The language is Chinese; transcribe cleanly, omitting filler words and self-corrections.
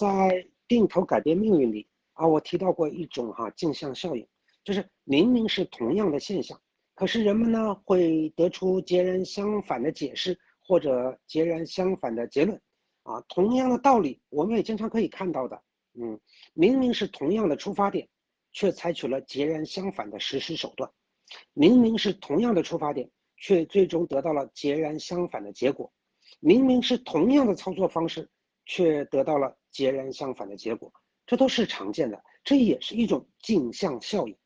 在定投改变命运里我提到过一种镜像效应，就是明明是同样的现象，可是人们呢会得出截然相反的解释或者截然相反的结论同样的道理，我们也经常可以看到的，明明是同样的出发点，却采取了截然相反的实施手段；明明是同样的出发点，却最终得到了截然相反的结果；明明是同样的操作方式，却得到了截然相反的结果。这都是常见的，这也是一种镜像效应。